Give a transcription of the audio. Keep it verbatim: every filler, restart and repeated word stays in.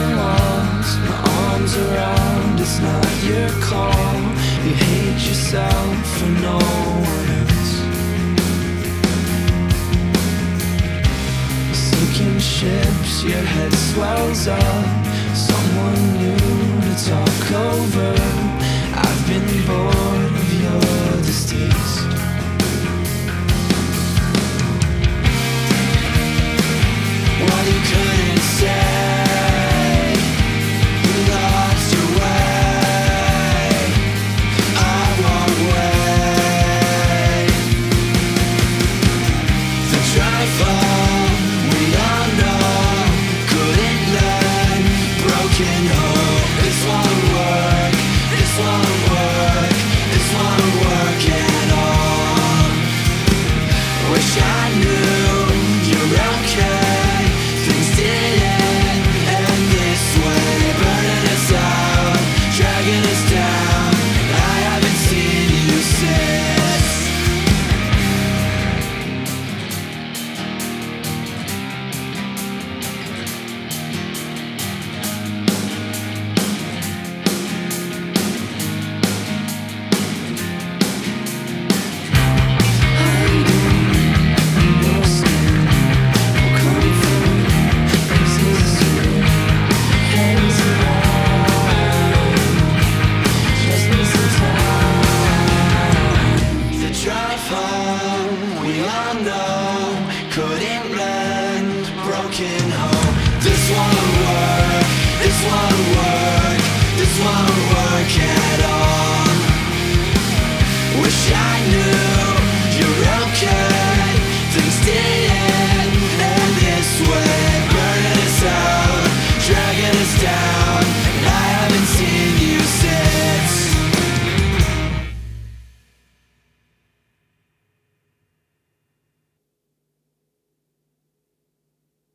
the walls, my arms around, it's not your call. You hate yourself for no one else. Sinking ships, your head swells up. Someone new to talk over. I've been bored of your distaste. What you couldn't say, you lost your way. I won't wait. The dry fall, we all know, couldn't learn, broken home. This won't work, this won't work, this won't work at all. Wish I knew you're okay. Things didn't end this way, burning us out, dragging us down. I haven't seen you since. We all know, couldn't mend, broken home. This won't work, this won't work, this won't work at all. Wish I knew you're okay.